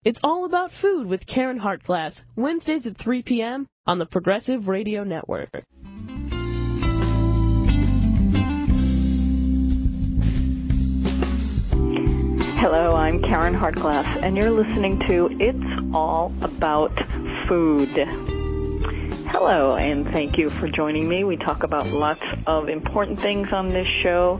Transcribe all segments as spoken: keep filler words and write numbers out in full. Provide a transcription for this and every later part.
It's all about food with Karen Hartglass, Wednesdays at three p.m. on the Progressive Radio Network. Hello, I'm Karen Hartglass, and you're listening to It's All About Food. Hello, and thank you for joining me. We talk about lots of important things on this show,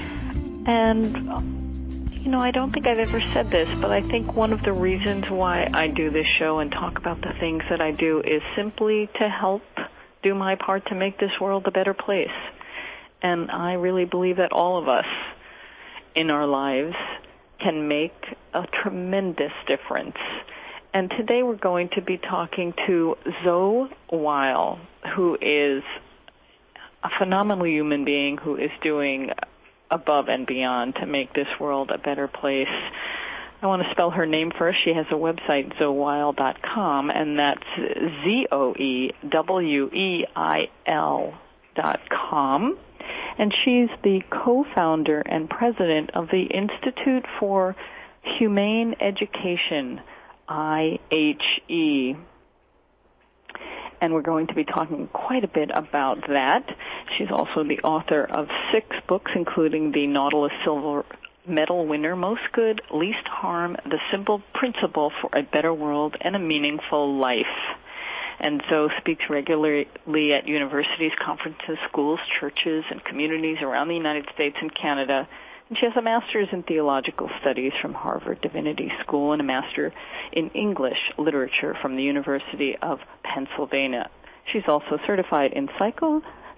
and you know, I don't think I've ever said this, but I think one of the reasons why I do this show and talk about the things that I do is simply to help do my part to make this world a better place. And I really believe that all of us in our lives can make a tremendous difference. And today we're going to be talking to Zoe Weil, who is a phenomenal human being who is doing above and beyond to make this world a better place. I want to spell her name first. She has a website, zoe weil dot com, and that's Z O E W E I L dot com. And she's the co-founder and president of the Institute for Humane Education, I H E. And we're going to be talking quite a bit about that. She's also the author of six books, including the Nautilus Silver Medal winner, Most Good, Least Harm, The Simple Principle for a Better World and a Meaningful Life. And Zoe speaks regularly at universities, conferences, schools, churches, and communities around the United States and Canada. And she has a master's in theological studies from Harvard Divinity School and a master in English literature from the University of Pennsylvania. She's also certified in psycho,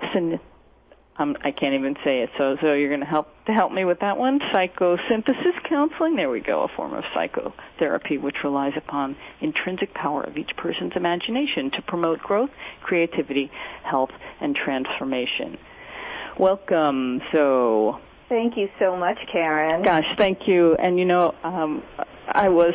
um, I can't even say it, so, so you're going to help to help me with that one, psychosynthesis counseling. There we go, a form of psychotherapy which relies upon intrinsic power of each person's imagination to promote growth, creativity, health, and transformation. Welcome, Zoe. Thank you so much, Karen. Gosh, thank you. And, you know, um, I was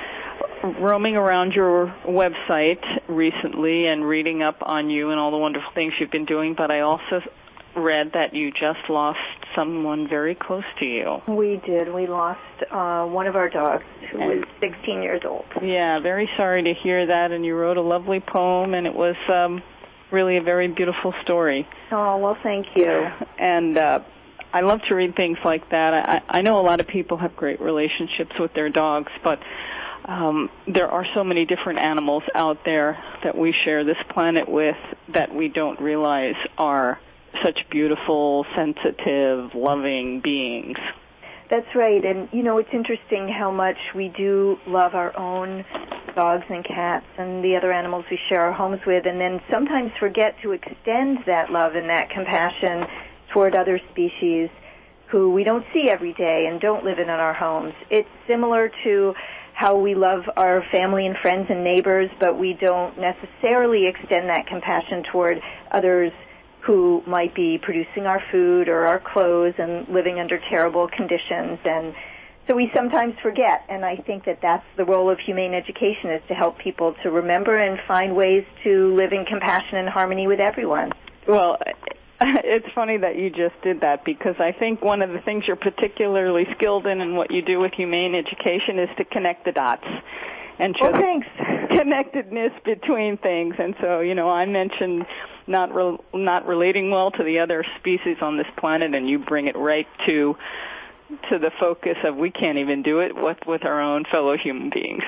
roaming around your website recently and reading up on you and all the wonderful things you've been doing, but I also read that you just lost someone very close to you. We did. We lost uh, one of our dogs who and, was sixteen years old. Yeah, very sorry to hear that, and you wrote a lovely poem, and it was um, really a very beautiful story. Oh, well, thank you. And uh, I love to read things like that. I, I know a lot of people have great relationships with their dogs, but um, there are so many different animals out there that we share this planet with that we don't realize are such beautiful, sensitive, loving beings. That's right. And, you know, it's interesting how much we do love our own dogs and cats and the other animals we share our homes with, and then sometimes forget to extend that love and that compassion toward other species who we don't see every day and don't live in our homes. It's similar to how we love our family and friends and neighbors, but we don't necessarily extend that compassion toward others who might be producing our food or our clothes and living under terrible conditions. And so we sometimes forget, and I think that that's the role of humane education, is to help people to remember and find ways to live in compassion and harmony with everyone. Well, it's funny that you just did that, because I think one of the things you're particularly skilled in and what you do with humane education is to connect the dots and show well, thanks. connectedness between things. And so, you know, I mentioned not re- not relating well to the other species on this planet, and you bring it right to to the focus of we can't even do it with, with our own fellow human beings.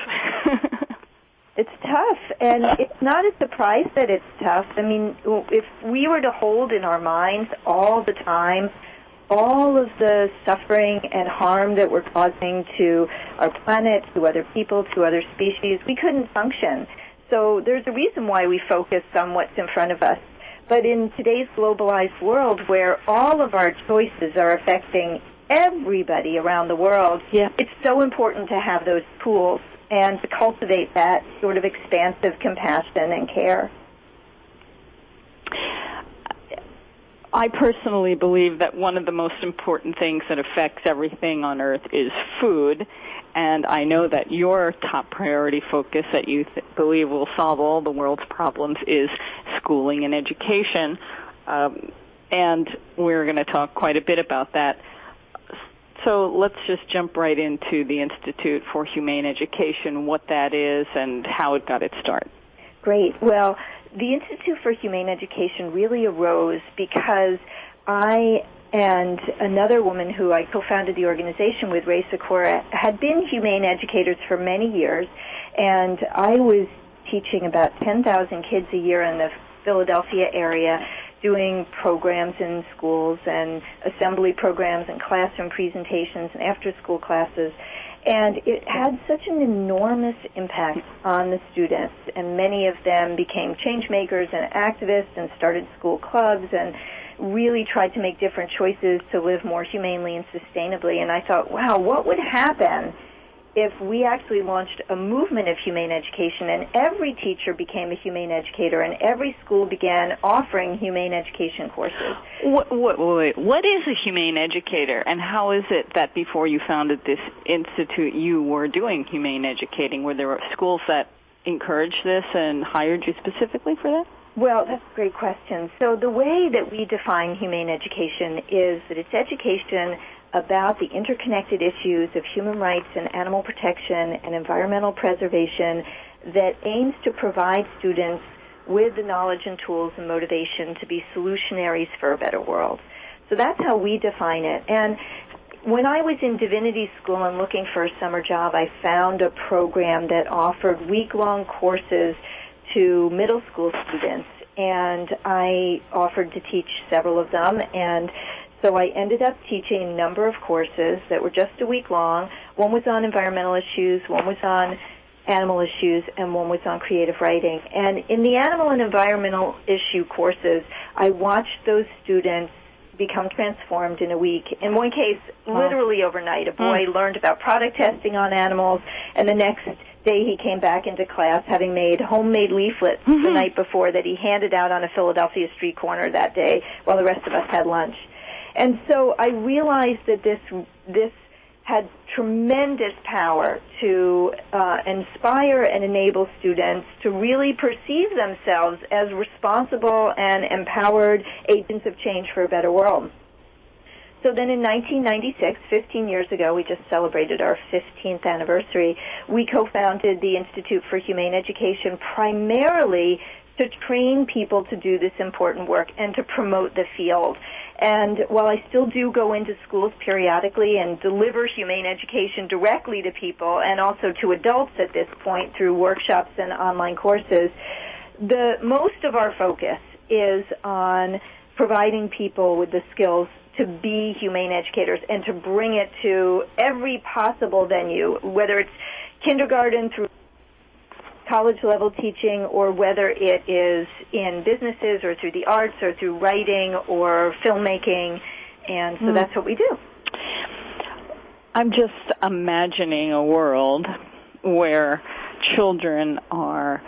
It's tough, and it's not a surprise that it's tough. I mean, if we were to hold in our minds all the time all of the suffering and harm that we're causing to our planet, to other people, to other species, we couldn't function. So there's a reason why we focus on what's in front of us. But in today's globalized world, where all of our choices are affecting everybody around the world, yeah. it's so important to have those tools and to cultivate that sort of expansive compassion and care. I personally believe that one of the most important things that affects everything on Earth is food, and I know that your top priority focus that you th- believe will solve all the world's problems is schooling and education, um, and we're going to talk quite a bit about that. So let's just jump right into the Institute for Humane Education, what that is and how it got its start. Great. Well, the Institute for Humane Education really arose because I and another woman who I co-founded the organization with, Ray Sikora, had been humane educators for many years, and I was teaching about ten thousand kids a year in the Philadelphia area, doing programs in schools and assembly programs and classroom presentations and after-school classes. And it had such an enormous impact on the students, and many of them became change makers and activists and started school clubs and really tried to make different choices to live more humanely and sustainably. And I thought, wow, what would happen if we actually launched a movement of humane education and every teacher became a humane educator and every school began offering humane education courses? What, what, wait, what is a humane educator, and how is it that before you founded this institute you were doing humane educating? Were there schools that encouraged this and hired you specifically for that? Well, that's a great question. So the way that we define humane education is that it's education about the interconnected issues of human rights and animal protection and environmental preservation that aims to provide students with the knowledge and tools and motivation to be solutionaries for a better world. So that's how we define it. And when I was in divinity school and looking for a summer job, I found a program that offered week-long courses to middle school students, and I offered to teach several of them, and so I ended up teaching a number of courses that were just a week long. One was on environmental issues, one was on animal issues, and one was on creative writing. And in the animal and environmental issue courses, I watched those students become transformed in a week. In one case, wow. literally overnight, a boy mm. learned about product testing on animals, and the next day he came back into class having made homemade leaflets mm-hmm. the night before that he handed out on a Philadelphia street corner that day while the rest of us had lunch. And so I realized that this this had tremendous power to uh, inspire and enable students to really perceive themselves as responsible and empowered agents of change for a better world. So then in nineteen ninety-six, fifteen years ago, we just celebrated our fifteenth anniversary, we co-founded the Institute for Humane Education primarily to train people to do this important work and to promote the field. And while I still do go into schools periodically and deliver humane education directly to people and also to adults at this point through workshops and online courses, the most of our focus is on providing people with the skills to be humane educators and to bring it to every possible venue, whether it's kindergarten through college-level teaching or whether it is in businesses or through the arts or through writing or filmmaking, and so mm. that's what we do. I'm just imagining a world where children are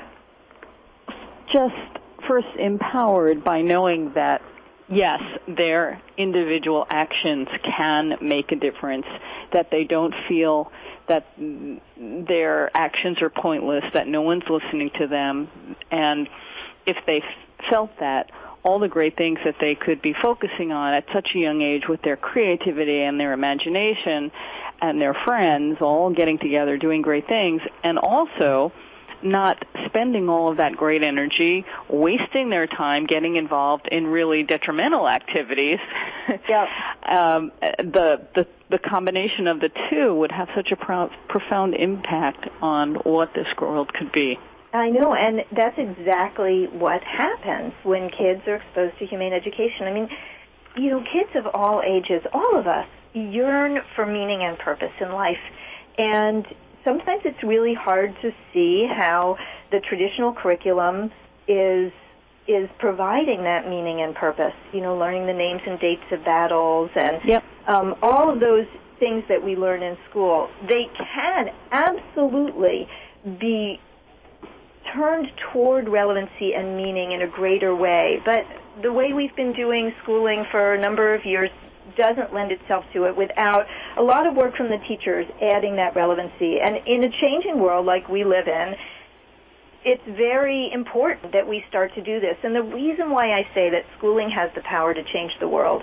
just first empowered by knowing that yes, their individual actions can make a difference, that they don't feel that their actions are pointless, that no one's listening to them, and if they felt that, all the great things that they could be focusing on at such a young age with their creativity and their imagination and their friends all getting together doing great things, and also not spending all of that great energy, wasting their time getting involved in really detrimental activities. Yep. um, the, the the combination of the two would have such a pro- profound impact on what this world could be. I know, and that's exactly what happens when kids are exposed to humane education. I mean, you know, kids of all ages, all of us, yearn for meaning and purpose in life, and sometimes it's really hard to see how the traditional curriculum is is providing that meaning and purpose. You know, learning the names and dates of battles and yep. um, all of those things that we learn in school. They can absolutely be turned toward relevancy and meaning in a greater way. But the way we've been doing schooling for a number of years doesn't lend itself to it without a lot of work from the teachers adding that relevancy. And in a changing world like we live in, it's very important that we start to do this. And the reason why I say that schooling has the power to change the world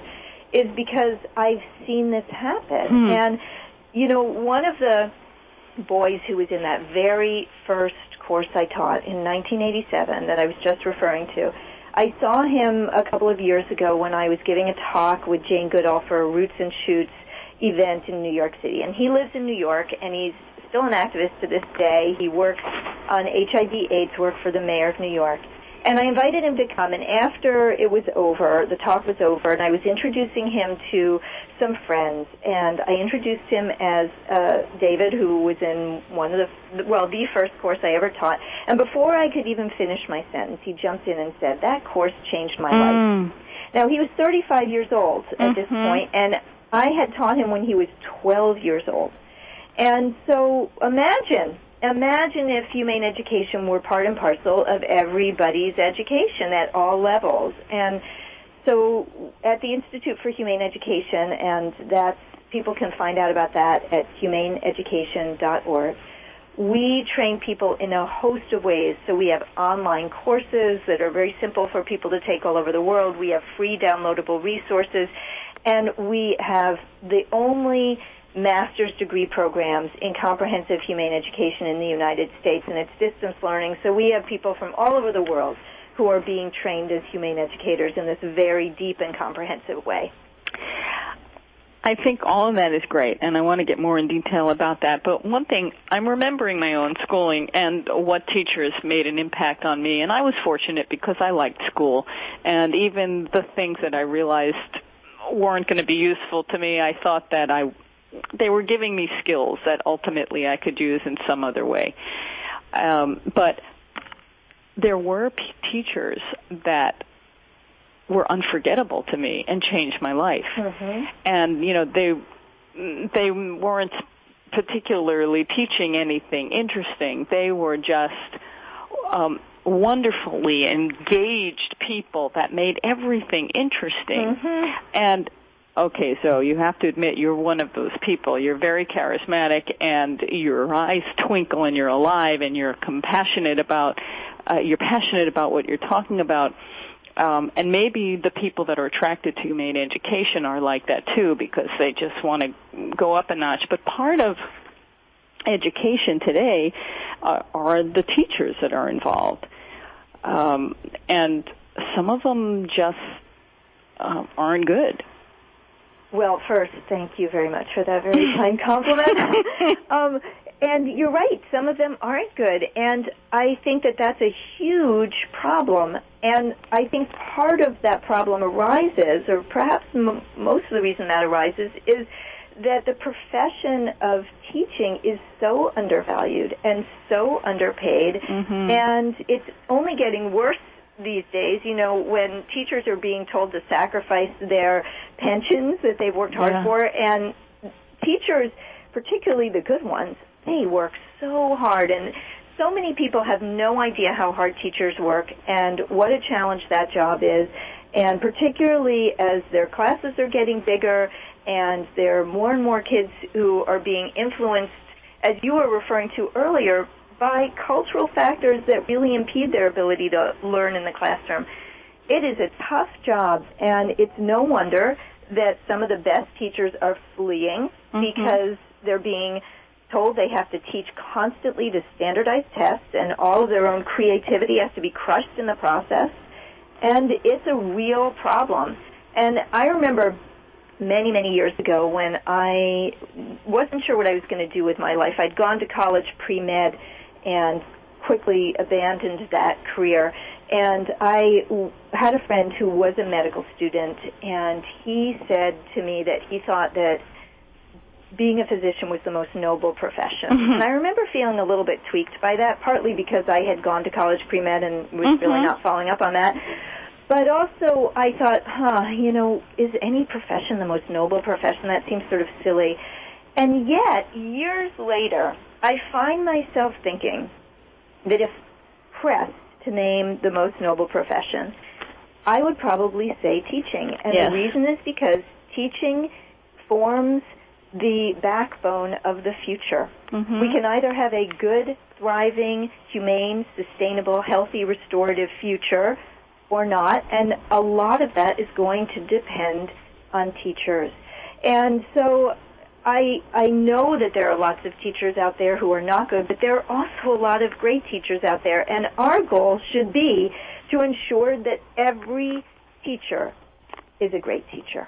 is because I've seen this happen. Hmm. And, you know, one of the boys who was in that very first course I taught in nineteen eighty-seven that I was just referring to, I saw him a couple of years ago when I was giving a talk with Jane Goodall for a Roots and Shoots event in New York City. And he lives in New York, and he's still an activist to this day. He works on H I V AIDS work for the mayor of New York. And I invited him to come, and after it was over, the talk was over, and I was introducing him to some friends, and I introduced him as uh, David, who was in one of the, well, the first course I ever taught. And before I could even finish my sentence, he jumped in and said, "That course changed my Mm. life." Now, he was thirty-five years old at Mm-hmm. this point, and I had taught him when he was twelve years old. And so imagine, imagine if humane education were part and parcel of everybody's education at all levels. And so at the Institute for Humane Education, and that's, people can find out about that at humane education dot org, we train people in a host of ways. So we have online courses that are very simple for people to take all over the world. We have free downloadable resources. And we have the only master's degree programs in comprehensive humane education in the United States, and it's distance learning. So we have people from all over the world who are being trained as humane educators in this very deep and comprehensive way. I think all of that is great, and I want to get more in detail about that. But one thing, I'm remembering my own schooling and what teachers made an impact on me, and I was fortunate because I liked school, and even the things that I realized weren't going to be useful to me, I thought that I they were giving me skills that ultimately I could use in some other way. Um, but there were p- teachers that were unforgettable to me and changed my life. Mm-hmm. And, you know, they they weren't particularly teaching anything interesting. They were just um, wonderfully engaged people that made everything interesting. Mm-hmm. And okay, so you have to admit you're one of those people. You're very charismatic, and your eyes twinkle, and you're alive, and you're compassionate about, uh, you're passionate about what you're talking about. Um, and maybe the people that are attracted to humane education are like that too, because they just want to go up a notch. But part of education today uh, are the teachers that are involved, um, and some of them just uh, aren't good. Well, first, thank you very much for that very kind compliment. um, and you're right, some of them aren't good, and I think that that's a huge problem. And I think part of that problem arises, or perhaps m- most of the reason that arises, is that the profession of teaching is so undervalued and so underpaid, Mm-hmm. and it's only getting worse these days, you know, when teachers are being told to sacrifice their pensions that they've worked hard Yeah. for, and teachers, particularly the good ones, they work so hard, and so many people have no idea how hard teachers work and what a challenge that job is, and particularly as their classes are getting bigger and there are more and more kids who are being influenced, as you were referring to earlier, by cultural factors that really impede their ability to learn in the classroom. It is a tough job, and it's no wonder that some of the best teachers are fleeing Mm-hmm. because they're being told they have to teach constantly to standardized tests, and all of their own creativity has to be crushed in the process. And it's a real problem. And I remember many, many years ago when I wasn't sure what I was going to do with my life. I'd gone to college pre-med and quickly abandoned that career. And I had a friend who was a medical student, and he said to me that he thought that being a physician was the most noble profession. Mm-hmm. And I remember feeling a little bit tweaked by that, partly because I had gone to college pre-med and was Mm-hmm. really not following up on that. But also I thought, huh, you know, is any profession the most noble profession? That seems sort of silly. And yet, years later, I find myself thinking that if pressed to name the most noble profession, I would probably say teaching. And Yes. the reason is because teaching forms the backbone of the future. Mm-hmm. We can either have a good, thriving, humane, sustainable, healthy, restorative future or not, and a lot of that is going to depend on teachers. And so I I know that there are lots of teachers out there who are not good, but there are also a lot of great teachers out there. And our goal should be to ensure that every teacher is a great teacher.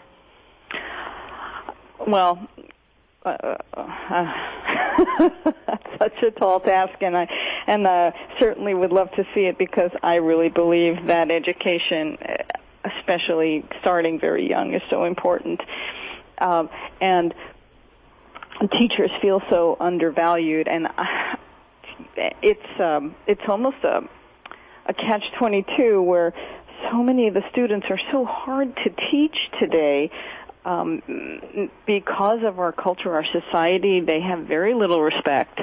Well, uh, uh, that's such a tall task, and I and uh, certainly would love to see it, because I really believe that education, especially starting very young, is so important. Um, and teachers feel so undervalued, and uh, it's um, it's almost a, a catch twenty-two, where so many of the students are so hard to teach today. Um, because of our culture, our society, they have very little respect.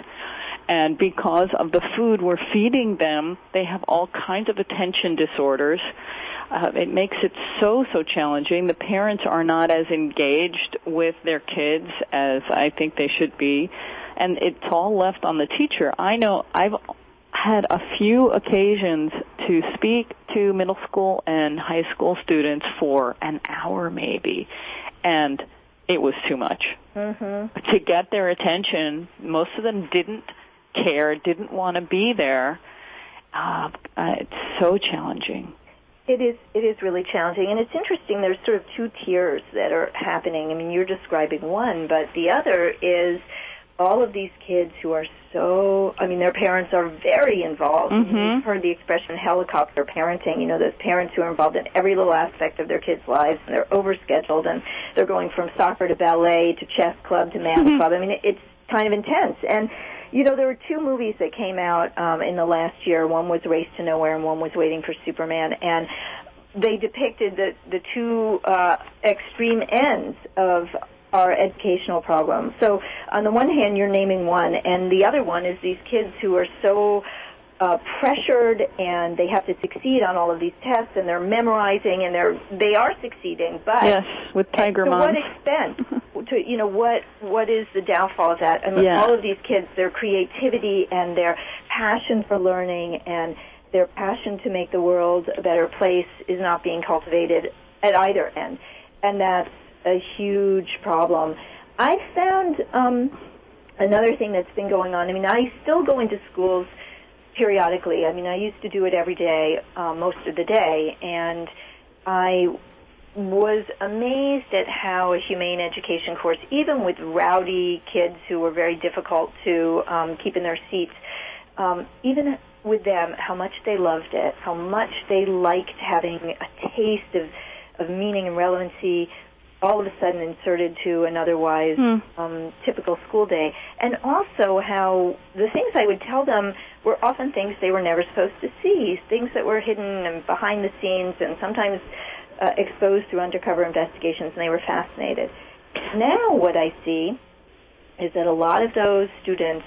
And because of the food we're feeding them, they have all kinds of attention disorders. Uh, it makes it so, so challenging. The parents are not as engaged with their kids as I think they should be. And it's all left on the teacher. I know I've had a few occasions to speak to middle school and high school students for an hour maybe. And it was too much. Mm-hmm. To get their attention, most of them didn't care, didn't want to be there. Uh, uh, it's so challenging. It is. It is really challenging, and it's interesting. There's sort of two tiers that are happening. I mean, you're describing one, but the other is all of these kids who are so, I mean, their parents are very involved. Mm-hmm. I mean, you've heard the expression helicopter parenting. You know, those parents who are involved in every little aspect of their kids' lives, and they're overscheduled, and they're going from soccer to ballet to chess club to math mm-hmm. club. I mean, it's kind of intense. And, you know, there were two movies that came out um, in the last year. One was Race to Nowhere, and one was Waiting for Superman. And they depicted the, the two uh, extreme ends of our educational program. So on the one hand, you're naming one, and the other one is these kids who are so uh, pressured, and they have to succeed on all of these tests, and they're memorizing, and they're they are succeeding. But yes, with Tiger to Moms. what extent? to you know what what is the downfall of that? I mean, yeah. all of these kids, their creativity and their passion for learning and their passion to make the world a better place is not being cultivated at either end, and that's a huge problem. I found um, another thing that's been going on. I mean, I still go into schools periodically. I mean, I used to do it every day, uh, most of the day, and I was amazed at how a humane education course, even with rowdy kids who were very difficult to um, keep in their seats, um, even with them, how much they loved it, how much they liked having a taste of, of meaning and relevancy all of a sudden inserted to an otherwise mm. um, typical school day. And also how the things I would tell them were often things they were never supposed to see, things that were hidden and behind the scenes and sometimes uh, exposed through undercover investigations, and they were fascinated. Now what I see is that a lot of those students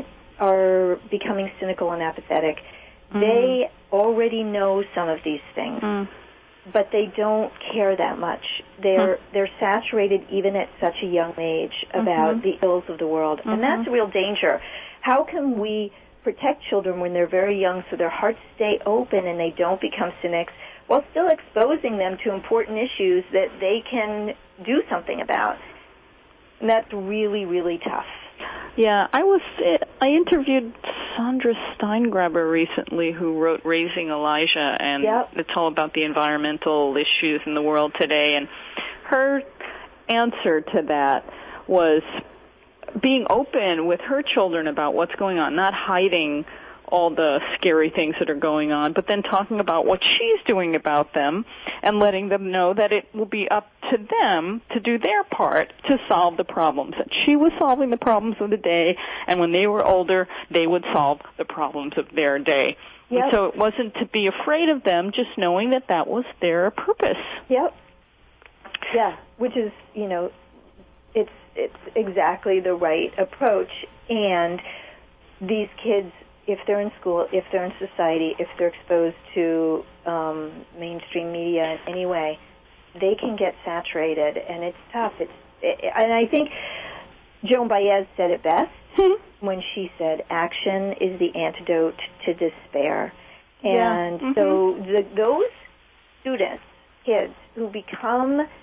are becoming cynical and apathetic. Mm. They already know some of these things. Mm. But they don't care that much. They're hmm. they're saturated even at such a young age about mm-hmm. the ills of the world, mm-hmm. and that's a real danger. How can we protect children when they're very young so their hearts stay open and they don't become cynics, while still exposing them to important issues that they can do something about? And that's really, really tough. Yeah, I was. I interviewed Sandra Steingraber recently, who wrote Raising Elijah, and yep. it's all about the environmental issues in the world today. And her answer to that was being open with her children about what's going on, not hiding all the scary things that are going on, but then talking about what she's doing about them and letting them know that it will be up to them to do their part to solve the problems. That she was solving the problems of the day, and when they were older, they would solve the problems of their day. Yep. And so it wasn't to be afraid of them, just knowing that that was their purpose. Yep. Yeah, which is, you know, it's it's exactly the right approach. And these kids, if they're in school, if they're in society, if they're exposed to um, mainstream media in any way, they can get saturated, and it's tough. It's it, and I think Joan Baez said it best when she said, "Action is the antidote to despair." And yeah. mm-hmm. so the, those students, kids who become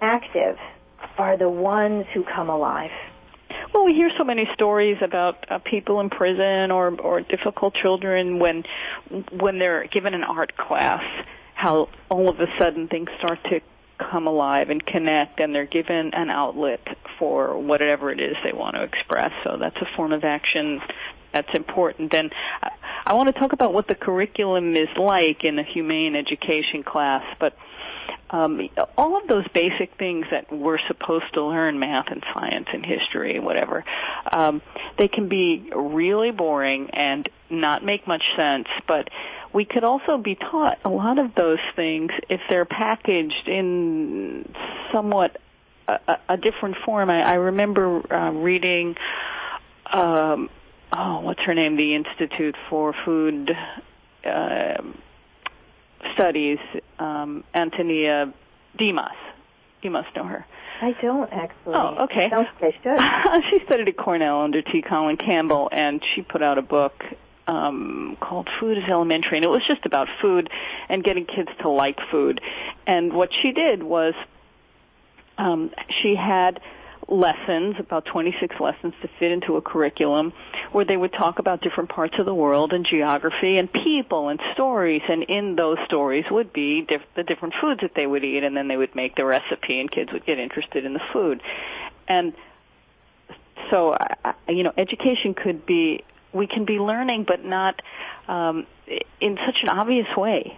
active are the ones who come alive. Well, we hear so many stories about uh, people in prison or or difficult children when when they're given an art class, how all of a sudden things start to come alive and connect, and they're given an outlet for whatever it is they want to express. So that's a form of action that's important. And I, I want to talk about what the curriculum is like in a humane education class, but Um, all of those basic things that we're supposed to learn, math and science and history, whatever, um, they can be really boring and not make much sense, but we could also be taught a lot of those things if they're packaged in somewhat a, a, a different form. I, I remember uh, reading, um, oh, what's her name, the Institute for Food uh, Studies, um, Antonia Dimas. You must know her. I don't, actually. Oh, okay. Sounds like I should. She studied at Cornell under T. Colin Campbell, and she put out a book um, called Food is Elementary, and it was just about food and getting kids to like food. And what she did was um, she had lessons, about twenty-six lessons to fit into a curriculum, where they would talk about different parts of the world and geography and people and stories, and in those stories would be diff- the different foods that they would eat, and then they would make the recipe, and kids would get interested in the food. And so, I, you know, education could be, we can be learning, but not um, in such an obvious way.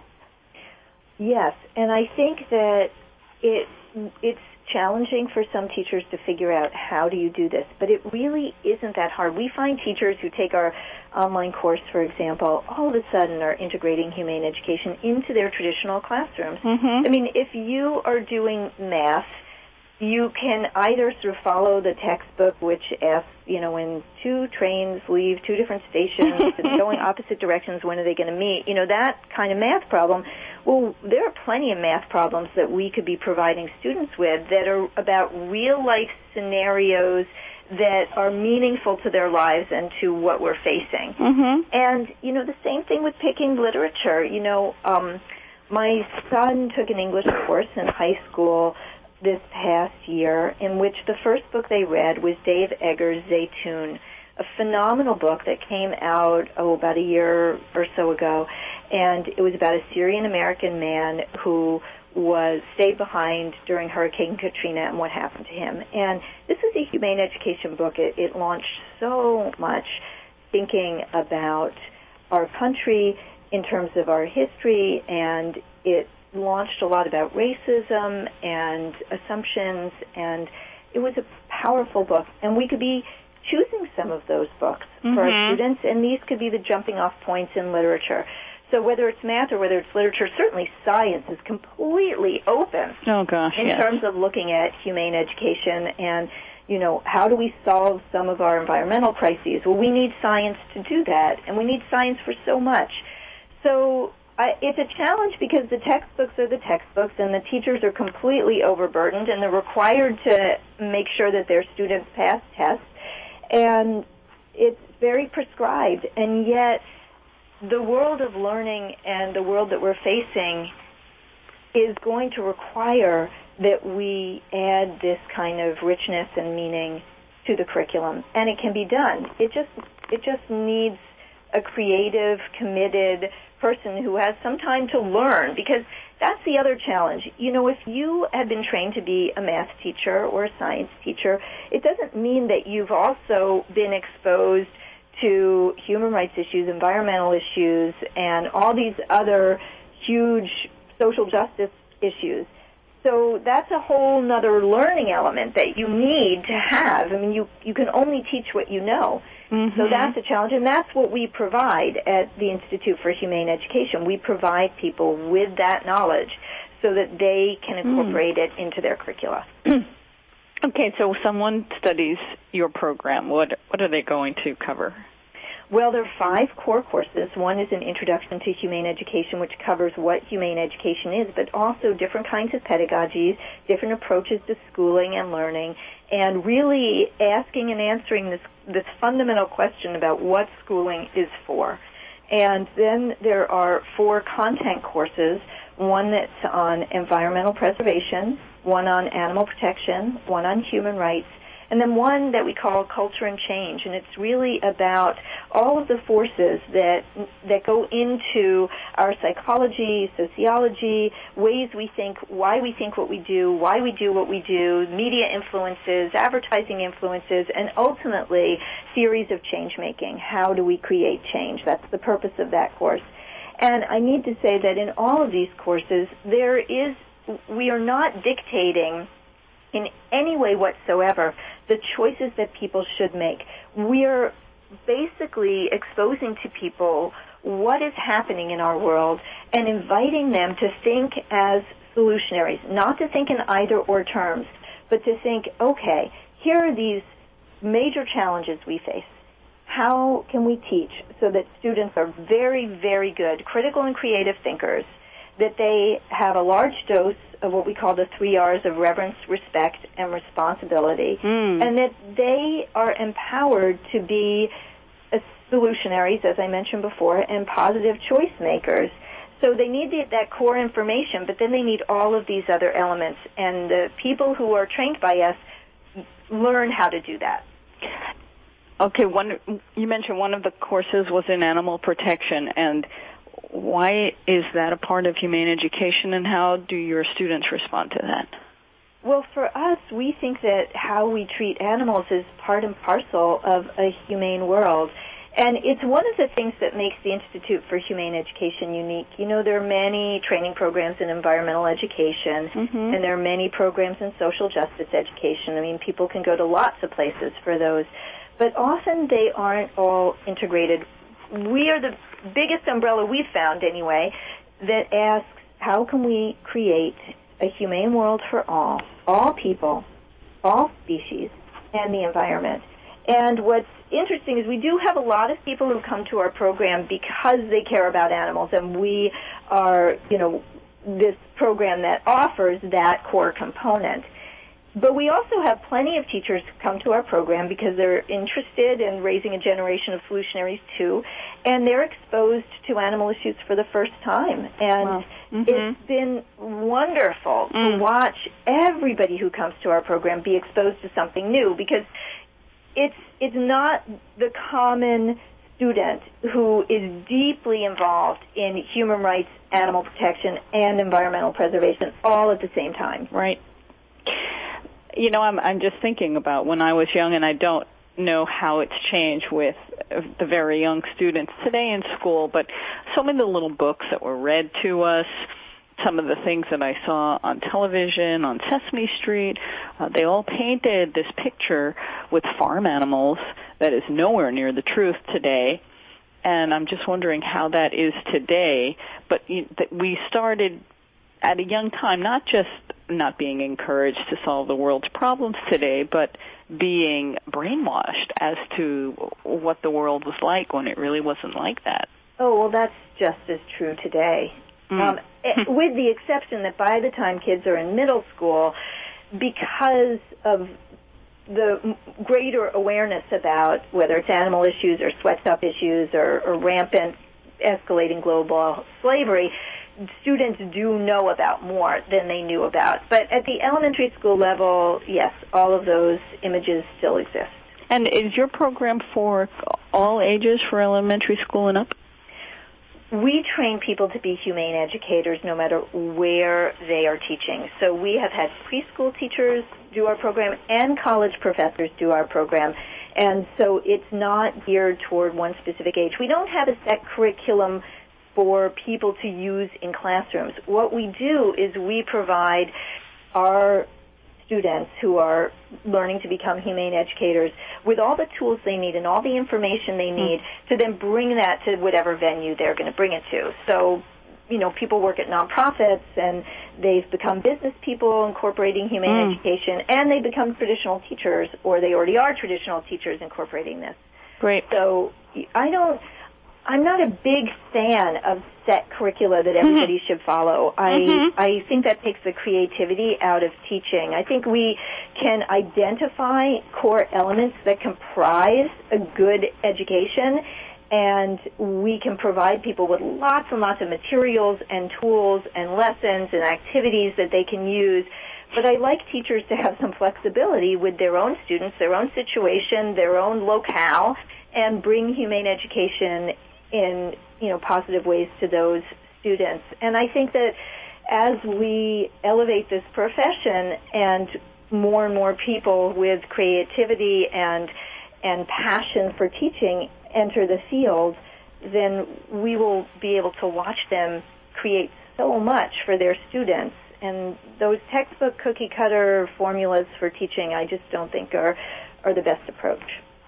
Yes, and I think that it it's challenging for some teachers to figure out how do you do this, but it really isn't that hard. We find teachers who take our online course, for example, all of a sudden are integrating humane education into their traditional classrooms. Mm-hmm. I mean, if you are doing math, you can either sort of follow the textbook, which asks, you know, when two trains leave two different stations and going opposite directions, when are they going to meet? You know, that kind of math problem. Well, there are plenty of math problems that we could be providing students with that are about real-life scenarios that are meaningful to their lives and to what we're facing. Mm-hmm. And, you know, the same thing with picking literature. You know, um, my son took an English course in high school this past year, in which the first book they read was Dave Eggers' Zaytoon, a phenomenal book that came out, oh, about a year or so ago, and it was about a Syrian-American man who was stayed behind during Hurricane Katrina and what happened to him. And this is a humane education book. It, it launched so much thinking about our country in terms of our history, and it launched a lot about racism and assumptions, and it was a powerful book. And we could be choosing some of those books mm-hmm. for our students, and these could be the jumping-off points in literature. So whether it's math or whether it's literature, certainly science is completely open oh, gosh, in yes. terms of looking at humane education and, you know, how do we solve some of our environmental crises? Well, we need science to do that, and we need science for so much. So I, it's a challenge because the textbooks are the textbooks, and the teachers are completely overburdened, and they're required to make sure that their students pass tests, and it's very prescribed, and yet the world of learning and the world that we're facing is going to require that we add this kind of richness and meaning to the curriculum, and it can be done. It just it just needs a creative, committed person who has some time to learn, because that's the other challenge. You know, if you have been trained to be a math teacher or a science teacher, it doesn't mean that you've also been exposed to human rights issues, environmental issues, and all these other huge social justice issues. So that's a whole nother learning element that you need to have. I mean, you, you can only teach what you know. Mm-hmm. So that's a challenge, and that's what we provide at the Institute for Humane Education. We provide people with that knowledge so that they can incorporate mm. it into their curricula. Okay, so someone studies your program. What what are they going to cover? Well, there are five core courses. One is an introduction to humane education, which covers what humane education is, but also different kinds of pedagogies, different approaches to schooling and learning, and really asking and answering this this fundamental question about what schooling is for. And then there are four content courses. one that's on environmental preservation, one on animal protection, one on human rights, and then one that we call culture and change. And it's really about all of the forces that that go into our psychology, sociology, ways we think, why we think what we do, why we do what we do, media influences, advertising influences, and ultimately theories of change making. How do we create change? That's the purpose of that course. And I need to say that in all of these courses, there is, we are not dictating in any way whatsoever the choices that people should make. We're basically exposing to people what is happening in our world and inviting them to think as solutionaries, not to think in either or terms, but to think, okay, here are these major challenges we face. How can we teach so that students are very, very good, critical and creative thinkers, that they have a large dose of what we call the three R's of reverence, respect, and responsibility, mm. and that they are empowered to be solutionaries, as I mentioned before, and positive choice makers. So they need the, that core information, but then they need all of these other elements, and the people who are trained by us learn how to do that. Okay, one, you mentioned one of the courses was in animal protection, and why is that a part of humane education, and how do your students respond to that? Well, for us, we think that how we treat animals is part and parcel of a humane world. And it's one of the things that makes the Institute for Humane Education unique. You know, there are many training programs in environmental education, mm-hmm. and there are many programs in social justice education. I mean, people can go to lots of places for those. But often they aren't all integrated. We are the biggest umbrella we've found, anyway, that asks, how can we create a humane world for all, all people, all species, and the environment? And what's interesting is we do have a lot of people who come to our program because they care about animals, and we are, you know, this program that offers that core component. But we also have plenty of teachers come to our program because they're interested in raising a generation of solutionaries, too, and they're exposed to animal issues for the first time. And wow. mm-hmm. it's been wonderful mm. to watch everybody who comes to our program be exposed to something new, because it's it's not the common student who is deeply involved in human rights, animal protection, and environmental preservation all at the same time. Right. You know, I'm I'm just thinking about when I was young, and I don't know how it's changed with the very young students today in school, but some of the little books that were read to us, some of the things that I saw on television, on Sesame Street, uh, they all painted this picture with farm animals that is nowhere near the truth today. And I'm just wondering how that is today. But you, that we started at a young time, not just not being encouraged to solve the world's problems today, but being brainwashed as to what the world was like when it really wasn't like that. Oh, well, that's just as true today. Mm. Um, it, with the exception that by the time kids are in middle school, because of the greater awareness about whether it's animal issues or sweatshop issues or, or rampant escalating global slavery, students do know about more than they knew about. But at the elementary school level, yes, all of those images still exist. And is your program for all ages, for elementary school and up? We train people to be humane educators no matter where they are teaching. So we have had preschool teachers do our program and college professors do our program. And so it's not geared toward one specific age. We don't have a set curriculum for people to use in classrooms. What we do is we provide our students who are learning to become humane educators with all the tools they need and all the information they need mm. to then bring that to whatever venue they're going to bring it to. So, you know, people work at nonprofits and they've become business people incorporating humane mm. education, and they become traditional teachers, or they already are traditional teachers incorporating this. Great. So I don't... I'm not a big fan of set curricula that everybody mm-hmm. should follow. I mm-hmm. I think that takes the creativity out of teaching. I think we can identify core elements that comprise a good education and we can provide people with lots and lots of materials and tools and lessons and activities that they can use. But I like teachers to have some flexibility with their own students, their own situation, their own locale, and bring humane education in, you know, positive ways to those students. And I think that as we elevate this profession and more and more people with creativity and and passion for teaching enter the field, then we will be able to watch them create so much for their students. And those textbook cookie-cutter formulas for teaching, I just don't think are, are the best approach.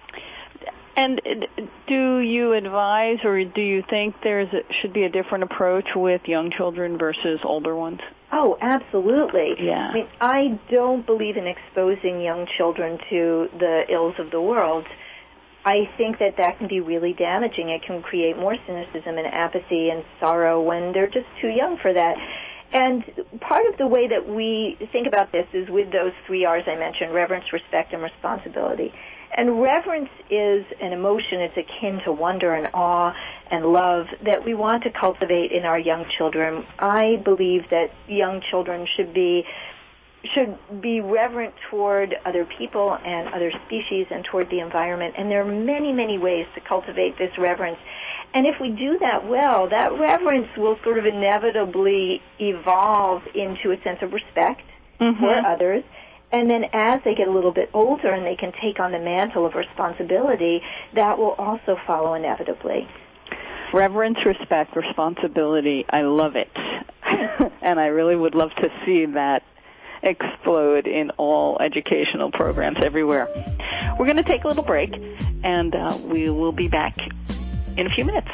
And do you advise or do you think there should be a different approach with young children versus older ones? Oh, absolutely. Yeah. I mean, I don't believe in exposing young children to the ills of the world. I think that that can be really damaging. It can create more cynicism and apathy and sorrow when they're just too young for that. And part of the way that we think about this is with those three R's I mentioned, reverence, respect, and responsibility. And reverence is an emotion. It's akin to wonder and awe and love that we want to cultivate in our young children. I believe that young children should be should be reverent toward other people and other species and toward the environment. And there are many, many ways to cultivate this reverence. And if we do that well, that reverence will sort of inevitably evolve into a sense of respect mm-hmm. for others. And then as they get a little bit older and they can take on the mantle of responsibility, that will also follow inevitably. Reverence, respect, responsibility. I love it. And I really would love to see that explode in all educational programs everywhere. We're going to take a little break, and uh, we will be back in a few minutes.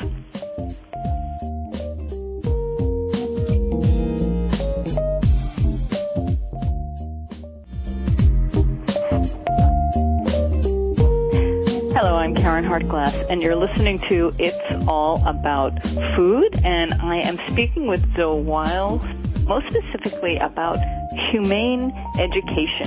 Hello, I'm Karen Hartglass, and you're listening to It's All About Food, and I am speaking with Zoe Wiles, most specifically about humane education.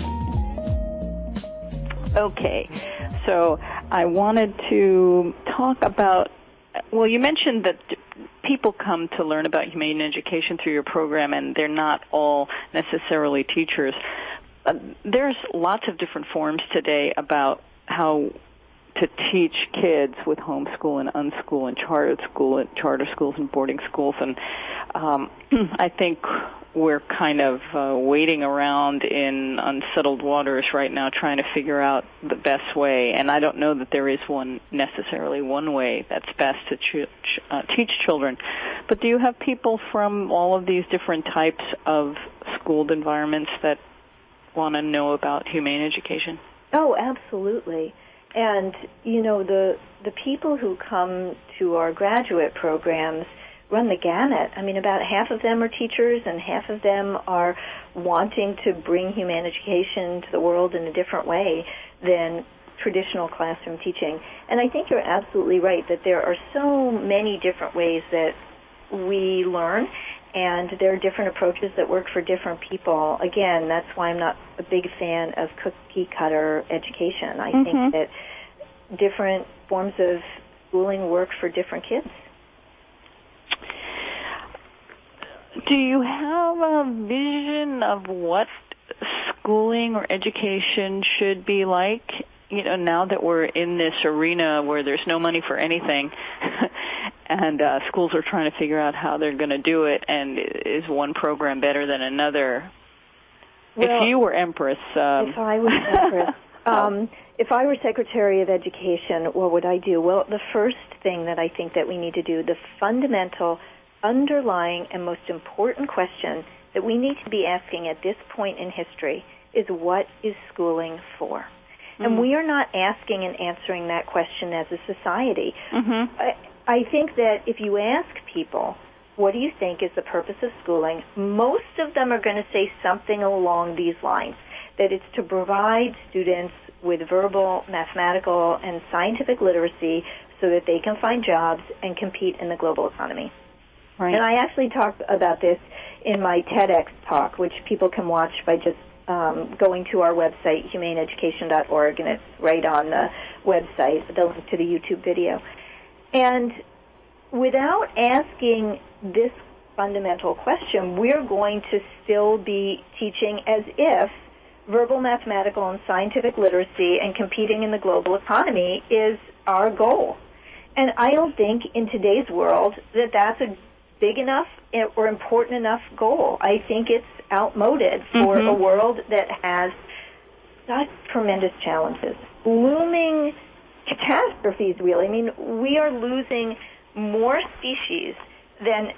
Okay, so I wanted to talk about, well, you mentioned that people come to learn about humane education through your program, and they're not all necessarily teachers. Uh, there's lots of different forms today about how to teach kids with homeschool and unschool and charter school and charter schools and boarding schools, and um, I think we're kind of uh, wading around in unsettled waters right now, trying to figure out the best way. And I don't know that there is one necessarily one way that's best to ch- ch- uh, teach children. But do you have people from all of these different types of schooled environments that want to know about humane education? Oh, absolutely. And, you know, the the people who come to our graduate programs run the gamut. I mean, about half of them are teachers and half of them are wanting to bring humane education to the world in a different way than traditional classroom teaching. And I think you're absolutely right that there are so many different ways that we learn, and there are different approaches that work for different people. Again, that's why I'm not a big fan of cookie-cutter education. I mm-hmm. think that different forms of schooling work for different kids. Do you have a vision of what schooling or education should be like? You know, now that we're in this arena where there's no money for anything, and uh, schools are trying to figure out how they're going to do it, and is one program better than another? Well, if you were Empress... Um, if I was Empress... um, if I were Secretary of Education, what would I do? Well, the first thing that I think that we need to do, the fundamental, underlying, and most important question that we need to be asking at this point in history is, what is schooling for? Mm-hmm. And we are not asking and answering that question as a society. Mm-hmm. I, I think that if you ask people, what do you think is the purpose of schooling, most of them are going to say something along these lines, that it's to provide students with verbal, mathematical, and scientific literacy so that they can find jobs and compete in the global economy. Right. And I actually talked about this in my TEDx talk, which people can watch by just um, going to our website, humane education dot org, and it's right on the website, the link to the YouTube video. And without asking this fundamental question, we're going to still be teaching as if verbal, mathematical, and scientific literacy and competing in the global economy is our goal. And I don't think in today's world that that's a big enough or important enough goal. I think it's outmoded for mm-hmm. a world that has such tremendous challenges, looming catastrophes, really. I mean, we are losing more species than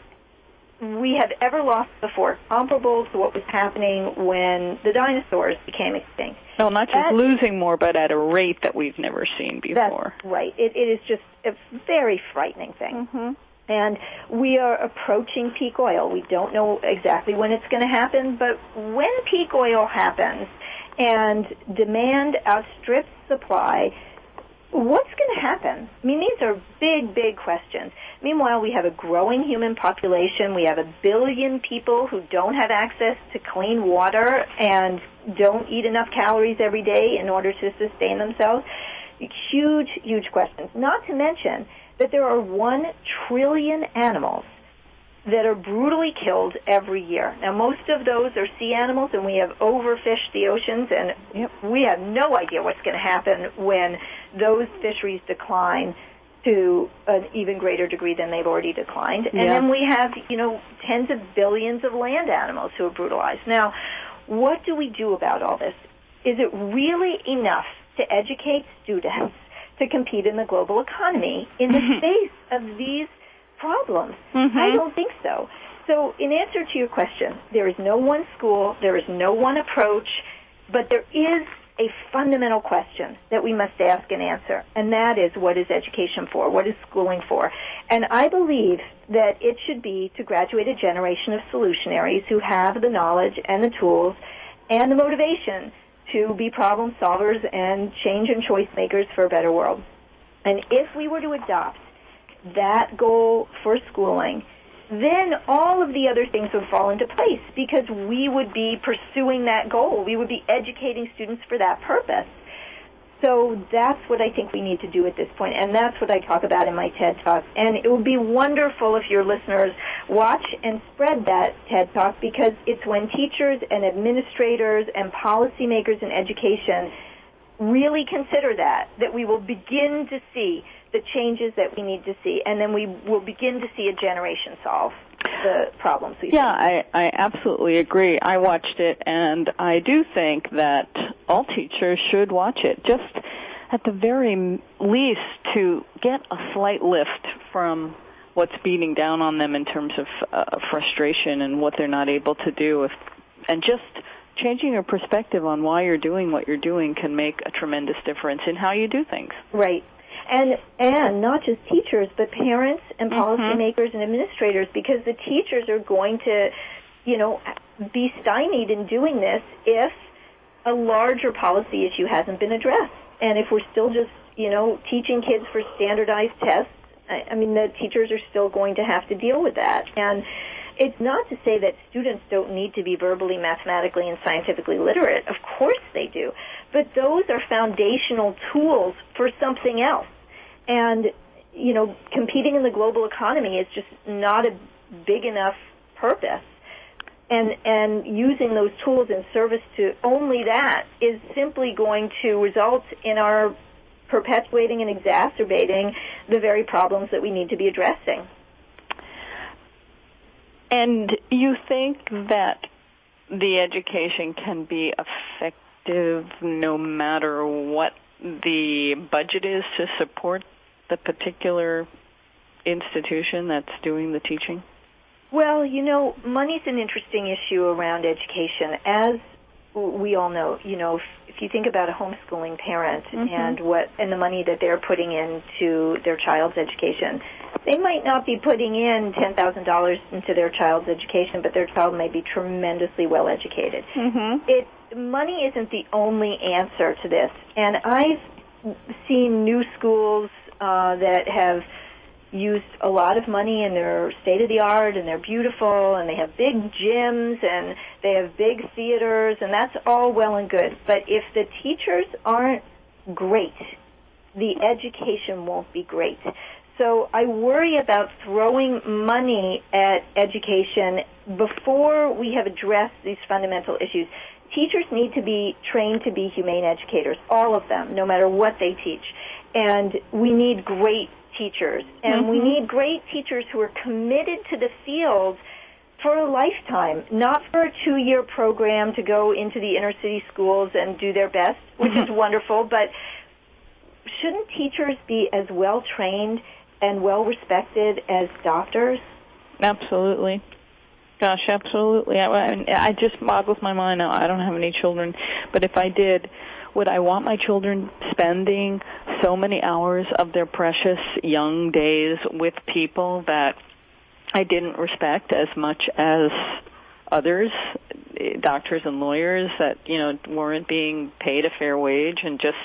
we have ever lost before, comparable to what was happening when the dinosaurs became extinct. Well, not just that, losing more, but at a rate that we've never seen before. That's right. It, it is just a very frightening thing. Mm-hmm. And we are approaching peak oil. We don't know exactly when it's going to happen, but when peak oil happens and demand outstrips supply, what's going to happen? I mean, these are big, big questions. Meanwhile, we have a growing human population. We have a billion people who don't have access to clean water and don't eat enough calories every day in order to sustain themselves. Huge, huge questions. Not to mention that there are one trillion animals that are brutally killed every year. Now, most of those are sea animals, and we have overfished the oceans, and yep. we have no idea what's going to happen when those fisheries decline to an even greater degree than they've already declined. And yeah. then we have, you know, tens of billions of land animals who are brutalized. Now, what do we do about all this? Is it really enough to educate students to compete in the global economy in the face of these problems? Mm-hmm. I don't think so. So in answer to your question, there is no one school, there is no one approach, but there is a fundamental question that we must ask and answer, and that is, what is education for? What is schooling for? And I believe that it should be to graduate a generation of solutionaries who have the knowledge and the tools and the motivation to be problem solvers and change and choice makers for a better world. And if we were to adopt that goal for schooling, then all of the other things would fall into place because we would be pursuing that goal. We would be educating students for that purpose. So that's what I think we need to do at this point, and that's what I talk about in my TED Talk. And it would be wonderful if your listeners watch and spread that TED Talk, because it's when teachers and administrators and policymakers in education really consider that, that we will begin to see the changes that we need to see, and then we will begin to see a generation solve the problems we see. Yeah, I, I absolutely agree. I watched it, and I do think that all teachers should watch it, just at the very least to get a slight lift from what's beating down on them in terms of uh, frustration and what they're not able to do. If, and just changing your perspective on why you're doing what you're doing can make a tremendous difference in how you do things. Right. And and not just teachers, but parents and policymakers mm-hmm. and administrators, because the teachers are going to, you know, be stymied in doing this if a larger policy issue hasn't been addressed. And if we're still just, you know, teaching kids for standardized tests, I, I mean, the teachers are still going to have to deal with that. And it's not to say that students don't need to be verbally, mathematically, and scientifically literate. Of course they do. But those are foundational tools for something else. And, you know, competing in the global economy is just not a big enough purpose. And and using those tools in service to only that is simply going to result in our perpetuating and exacerbating the very problems that we need to be addressing. And you think that the education can be effective no matter what the budget is to support the particular institution that's doing the teaching? Well, you know, money's an interesting issue around education. As we all know, you know, if, if you think about a homeschooling parent mm-hmm. and what and the money that they're putting into their child's education, they might not be putting in ten thousand dollars into their child's education, but their child may be tremendously well educated. Mm-hmm. It money isn't the only answer to this, and I've seen new schools uh, that have used a lot of money, and they're state-of-the-art, and they're beautiful, and they have big gyms, and they have big theaters, and that's all well and good. But if the teachers aren't great, the education won't be great. So I worry about throwing money at education before we have addressed these fundamental issues. Teachers need to be trained to be humane educators, all of them, no matter what they teach. And we need great teachers. And mm-hmm. we need great teachers who are committed to the field for a lifetime, not for a two-year program to go into the inner city schools and do their best, which mm-hmm. is wonderful, but shouldn't teachers be as well trained and well respected as doctors? Absolutely. Gosh, absolutely. I, I, mean, I just boggles my mind now. I don't have any children, but if I did, would I want my children spending so many hours of their precious young days with people that I didn't respect as much as others, doctors and lawyers that, you know, weren't being paid a fair wage, and just,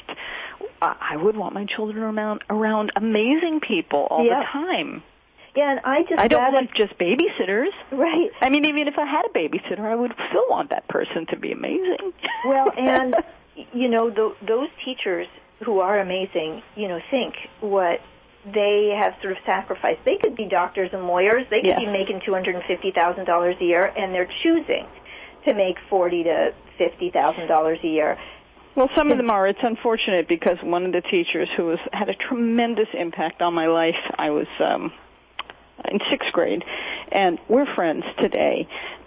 I would want my children around, around amazing people all yeah. the time. Yeah, and I just I don't want just babysitters. Right. I mean, even if I had a babysitter, I would still want that person to be amazing. Well, and, you know, the, those teachers who are amazing, you know, think what they have sort of sacrificed. They could be doctors and lawyers. They could yes. be making two hundred fifty thousand dollars a year, and they're choosing to make forty thousand to fifty thousand dollars a year. Well, some of them are. It's unfortunate because one of the teachers who was, had a tremendous impact on my life, I was um, in sixth grade, and we're friends today.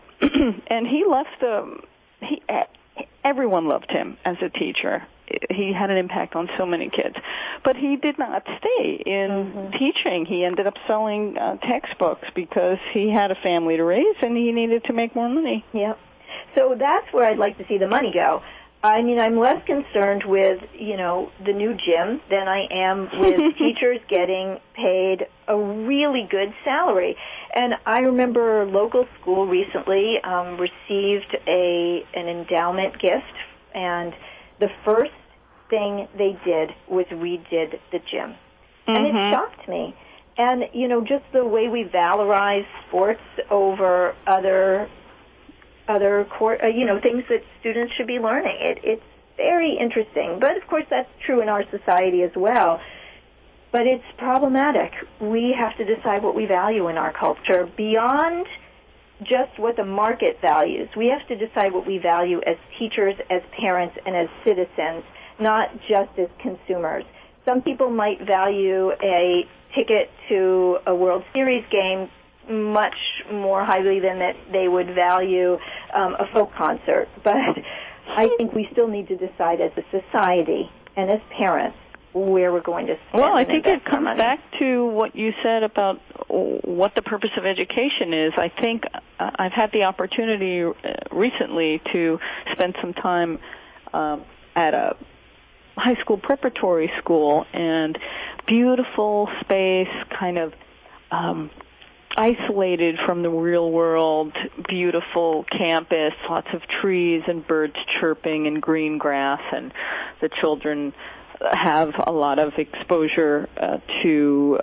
And he left the, he, everyone loved him as a teacher. He had an impact on so many kids. But he did not stay in mm-hmm. teaching. He ended up selling uh, textbooks because he had a family to raise and he needed to make more money. Yeah. So that's where I'd like to see the money go. I mean, I'm less concerned with, you know, the new gym than I am with teachers getting paid a really good salary. And I remember a local school recently um, received a an endowment gift, and the first thing they did was redid the gym. Mm-hmm. And it shocked me. And, you know, just the way we valorize sports over other other core, uh, you know, things that students should be learning. It, it's very interesting. But, of course, that's true in our society as well. But it's problematic. We have to decide what we value in our culture beyond just what the market values. We have to decide what we value as teachers, as parents, and as citizens, not just as consumers. Some people might value a ticket to a World Series game much more highly than that they would value um, a folk concert. But I think we still need to decide as a society and as parents where we're going to spend. Well, I think it comes money. back to what you said about what the purpose of education is. I think I've had the opportunity recently to spend some time um, at a high school preparatory school, and beautiful space, kind of um, isolated from the real world, beautiful campus, lots of trees and birds chirping and green grass, and the children have a lot of exposure uh, to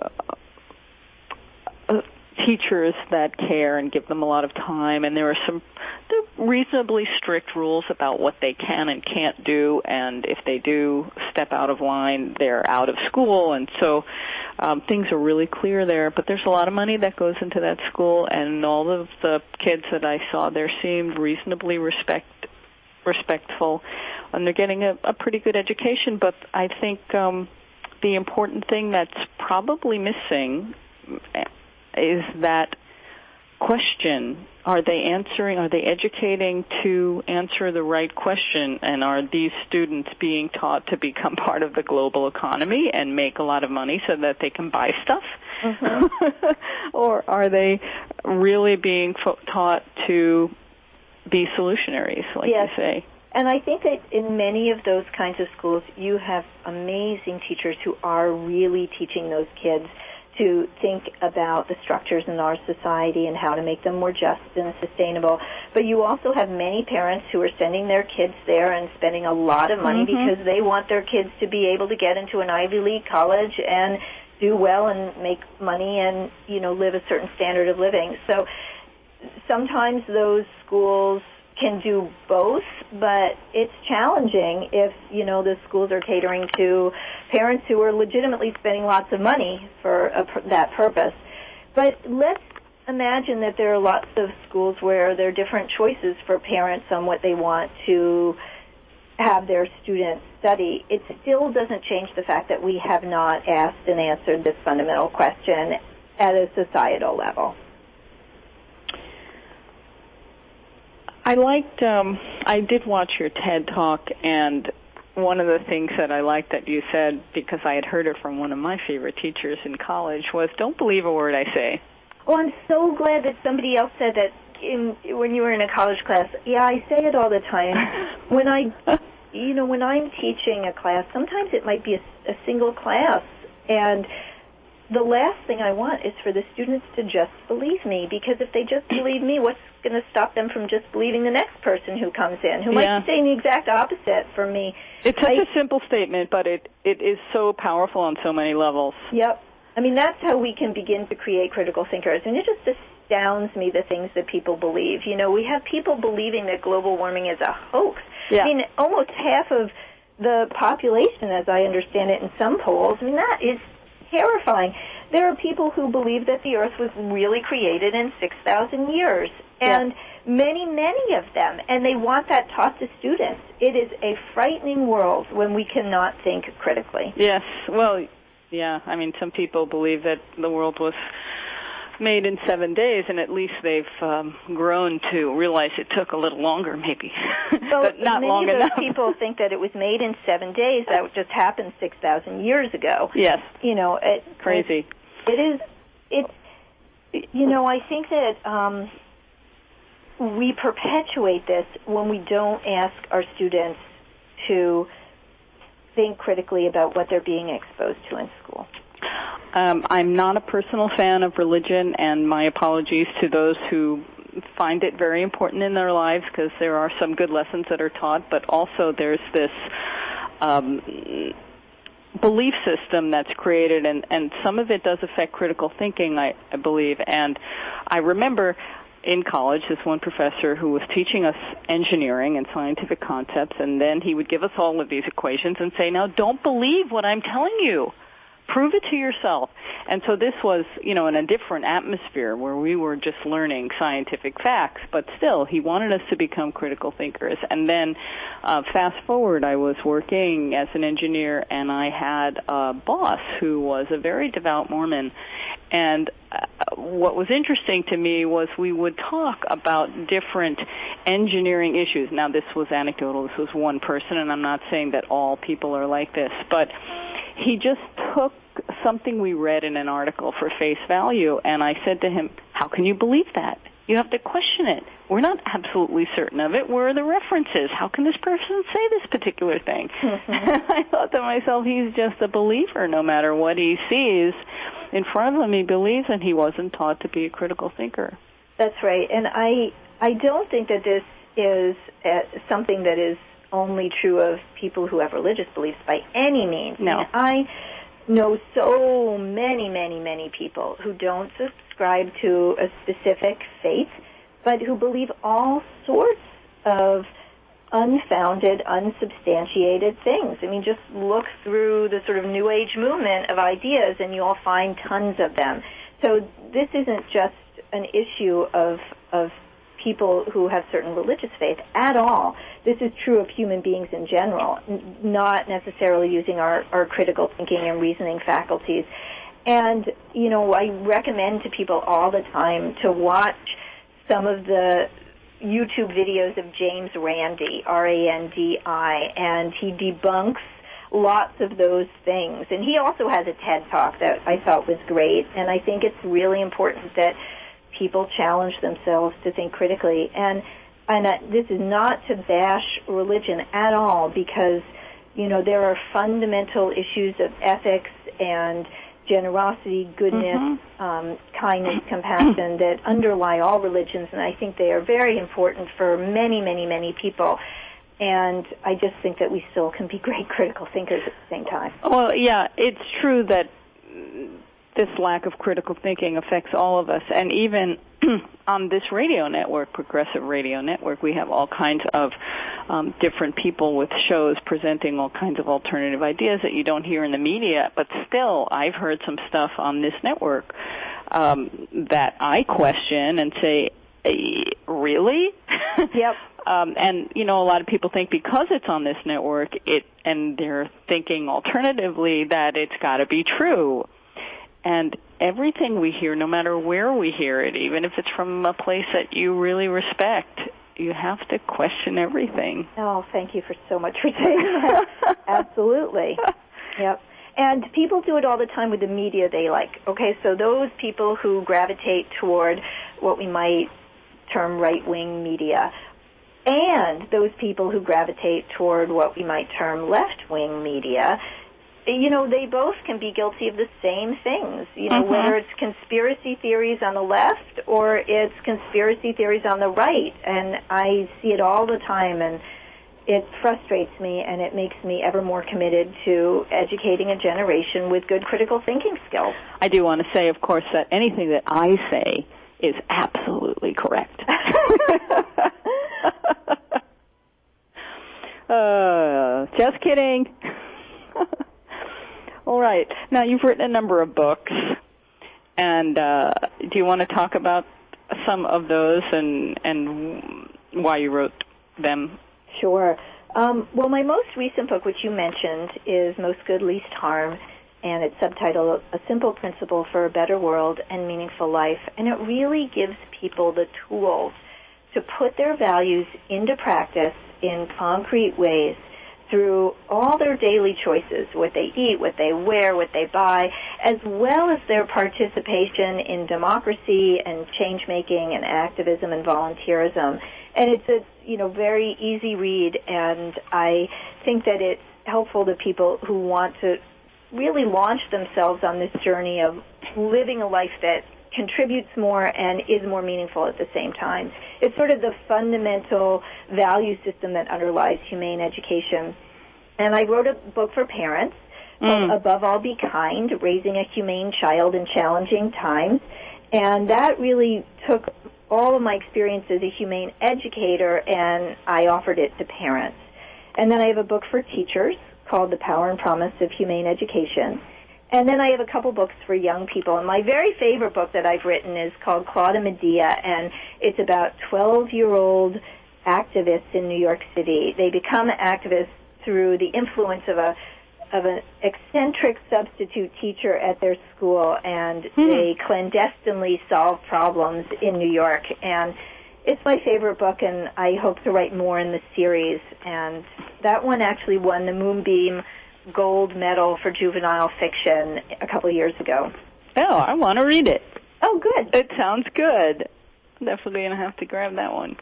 uh, teachers that care and give them a lot of time, and there are some reasonably strict rules about what they can and can't do, and if they do step out of line, they're out of school, and so um, things are really clear there. But there's a lot of money that goes into that school, and all of the kids that I saw there seemed reasonably respect respectful, and they're getting a, a pretty good education. But I think um, the important thing that's probably missing is that question. Are they answering, are they educating to answer the right question, and are these students being taught to become part of the global economy and make a lot of money so that they can buy stuff? Mm-hmm. Or are they really being fo- taught to be solutionaries, like yes. you say? And I think that in many of those kinds of schools, you have amazing teachers who are really teaching those kids to think about the structures in our society and how to make them more just and sustainable. But you also have many parents who are sending their kids there and spending a lot of money mm-hmm. because they want their kids to be able to get into an Ivy League college and do well and make money and, you know, live a certain standard of living. So sometimes those schools can do both, but it's challenging if, you know, the schools are catering to parents who are legitimately spending lots of money for a, that purpose. But let's imagine that there are lots of schools where there are different choices for parents on what they want to have their students study. It still doesn't change the fact that we have not asked and answered this fundamental question at a societal level. I liked, um, I did watch your TED Talk, and one of the things that I liked that you said, because I had heard it from one of my favorite teachers in college, was don't believe a word I say. Oh, I'm so glad that somebody else said that in, when you were in a college class. Yeah, I say it all the time. When I, you know, when I'm teaching a class, sometimes it might be a, a single class, and the last thing I want is for the students to just believe me, because if they just believe me, what's going to stop them from just believing the next person who comes in, who yeah. might be saying the exact opposite from me? It's such I, a simple statement, but it, it is so powerful on so many levels. Yep. I mean, that's how we can begin to create critical thinkers. And it just astounds me, the things that people believe. You know, we have people believing that global warming is a hoax. Yeah. I mean, almost half of the population, as I understand it in some polls, I mean, that is terrifying. There are people who believe that the Earth was really created in six thousand years, and yeah. many, many of them, and they want that taught to students. It is a frightening world when we cannot think critically. Yes, well, yeah, I mean, some people believe that the world was made in seven days, and at least they've um, grown to realize it took a little longer, maybe, so but not many long of those enough. People think that it was made in seven days. That just happened six thousand years ago. Yes, you know, it, crazy. It, it is. It. You know, I think that um, we perpetuate this when we don't ask our students to think critically about what they're being exposed to in school. Um, I'm not a personal fan of religion, and my apologies to those who find it very important in their lives, because there are some good lessons that are taught, but also there's this um, belief system that's created, and, and some of it does affect critical thinking, I, I believe. And I remember in college, this one professor who was teaching us engineering and scientific concepts, and then he would give us all of these equations and say, now don't believe what I'm telling you. Prove it to yourself. And so this was, you know, in a different atmosphere where we were just learning scientific facts, but still, he wanted us to become critical thinkers. And then, uh, fast forward, I was working as an engineer, and I had a boss who was a very devout Mormon. And uh, what was interesting to me was we would talk about different engineering issues. Now, this was anecdotal. This was one person, and I'm not saying that all people are like this, but he just took something we read in an article for face value, and I said to him, how can you believe that? You have to question it. We're not absolutely certain of it. Where are the references? How can this person say this particular thing? Mm-hmm. And I thought to myself, he's just a believer. No matter what he sees in front of him, he believes, and he wasn't taught to be a critical thinker. That's right. And I, I don't think that this is uh, something that is only true of people who have religious beliefs by any means. No. I know so many, many, many people who don't subscribe to a specific faith, but who believe all sorts of unfounded, unsubstantiated things. I mean, just look through the sort of New Age movement of ideas, and you'll find tons of them. So this isn't just an issue of of people who have certain religious faith at all. This is true of human beings in general, n- not necessarily using our, our critical thinking and reasoning faculties. And, you know, I recommend to people all the time to watch some of the YouTube videos of James Randi, R A N D I, and he debunks lots of those things. And he also has a TED Talk that I thought was great, and I think it's really important that people challenge themselves to think critically. And and uh, this is not to bash religion at all, because, you know, there are fundamental issues of ethics and generosity, goodness, mm-hmm. um, kindness, compassion that underlie all religions, and I think they are very important for many, many, many people. And I just think that we still can be great critical thinkers at the same time. Well, yeah, it's true that this lack of critical thinking affects all of us. And even on this radio network, Progressive Radio Network, we have all kinds of um, different people with shows presenting all kinds of alternative ideas that you don't hear in the media. But still, I've heard some stuff on this network um, that I question and say, really? Yep. Um, and, you know, a lot of people think because it's on this network, it and they're thinking alternatively that it's got to be true. And everything we hear, no matter where we hear it, even if it's from a place that you really respect, you have to question everything. Oh, thank you for so much for saying that. Absolutely. Yep. And people do it all the time with the media they like. Okay, so those people who gravitate toward what we might term right-wing media, and those people who gravitate toward what we might term left-wing media, you know, they both can be guilty of the same things, you know, mm-hmm. whether it's conspiracy theories on the left or it's conspiracy theories on the right. And I see it all the time, and it frustrates me, and it makes me ever more committed to educating a generation with good critical thinking skills. I do want to say, of course, that anything that I say is absolutely correct. uh, just kidding. All right. Now, you've written a number of books, and uh, do you want to talk about some of those and and why you wrote them? Sure. Um, well, my most recent book, which you mentioned, is Most Good, Least Harm, and it's subtitled A Simple Principle for a Better World and Meaningful Life. And it really gives people the tools to put their values into practice in concrete ways through all their daily choices, what they eat, what they wear, what they buy, as well as their participation in democracy and change-making and activism and volunteerism. And it's a, you know, very easy read, and I think that it's helpful to people who want to really launch themselves on this journey of living a life that contributes more and is more meaningful at the same time. It's sort of the fundamental value system that underlies humane education. And I wrote a book for parents called mm. Above All Be Kind, Raising a Humane Child in Challenging Times. And that really took all of my experience as a humane educator, and I offered it to parents. And then I have a book for teachers called The Power and Promise of Humane Education. And then I have a couple books for young people. And my very favorite book that I've written is called Claude and Medea, and it's about twelve-year-old activists in New York City. They become activists through the influence of a of an eccentric substitute teacher at their school, and hmm. they clandestinely solve problems in New York. And it's my favorite book, and I hope to write more in the series. And that one actually won the Moonbeam Gold Medal for Juvenile Fiction a couple of years ago. Oh, I want to read it. Oh, good. It sounds good. I'm definitely going to have to grab that one.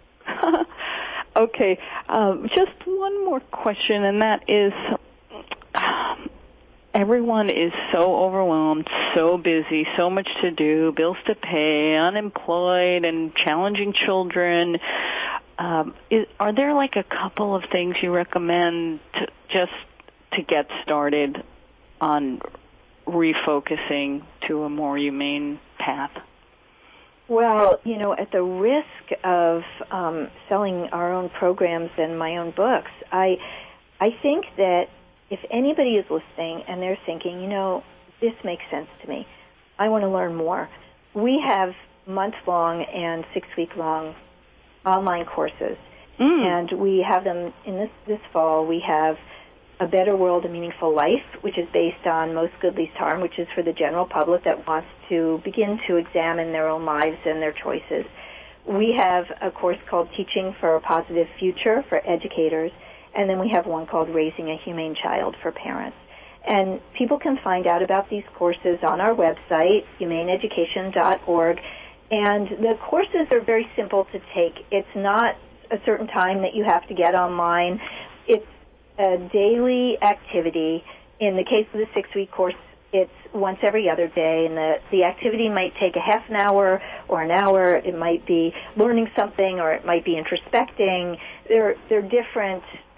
Okay, um, just one more question, and that is, um, everyone is so overwhelmed, so busy, so much to do, bills to pay, unemployed, and challenging children. Um, is, are there like a couple of things you recommend to, just to get started on refocusing to a more humane path? Well, you know, at the risk of um, selling our own programs and my own books, I I think that if anybody is listening and they're thinking, you know, this makes sense to me, I want to learn more, we have month-long and six-week-long online courses. Mm. And we have them in this, this fall. We have A Better World, A Meaningful Life, which is based on Most Good, Least Harm, which is for the general public that wants to begin to examine their own lives and their choices. We have a course called Teaching for a Positive Future for educators, and then we have one called Raising a Humane Child for parents. And people can find out about these courses on our website, humane education dot org, and the courses are very simple to take. It's not a certain time that you have to get online. It's a daily activity. In the case of the six-week course, it's once every other day, and the, the activity might take a half an hour or an hour. It might be learning something, or it might be introspecting. There, there are different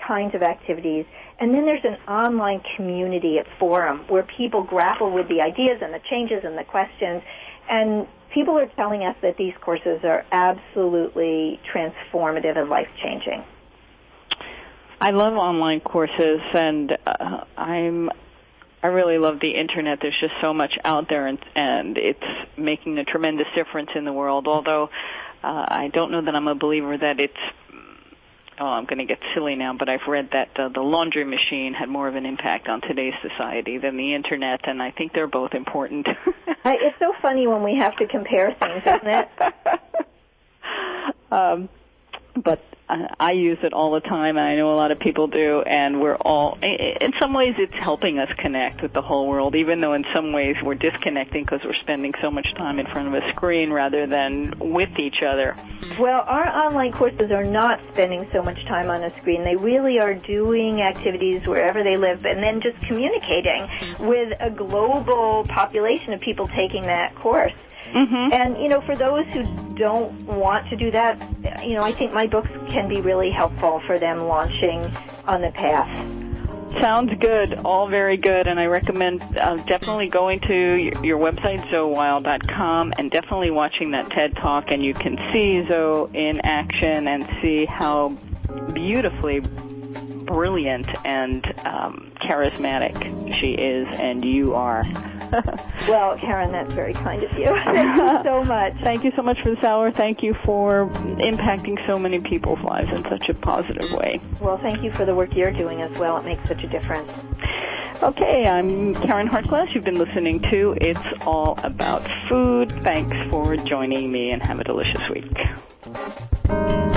kinds of activities. And then there's an online community at Forum where people grapple with the ideas and the changes and the questions. And people are telling us that these courses are absolutely transformative and life-changing. I love online courses, and uh, I'm I really love the internet. There's just so much out there, and, and it's making a tremendous difference in the world. Although uh, I don't know that I'm a believer that it's. Oh, I'm going to get silly now, but I've read that uh, the laundry machine had more of an impact on today's society than the internet, and I think they're both important. It's so funny when we have to compare things, isn't it? um, but I use it all the time, and I know a lot of people do, and we're all, in some ways it's helping us connect with the whole world, even though in some ways we're disconnecting because we're spending so much time in front of a screen rather than with each other. Well, our online courses are not spending so much time on a screen. They really are doing activities wherever they live and then just communicating with a global population of people taking that course. Mm-hmm. And, you know, for those who don't want to do that, you know, I think my books can be really helpful for them launching on the path. Sounds good. All very good. And I recommend uh, definitely going to your, your website, zoe wild dot com, and definitely watching that TED Talk. And you can see Zoe in action and see how beautifully brilliant and um, charismatic she is, and you are. Well, Karen, that's very kind of you. Thank you so much. Thank you so much for this hour. Thank you for impacting so many people's lives in such a positive way. Well, thank you for the work you're doing as well. It makes such a difference. Okay, I'm Karen Hartglass. You've been listening to It's All About Food. Thanks for joining me, and have a delicious week.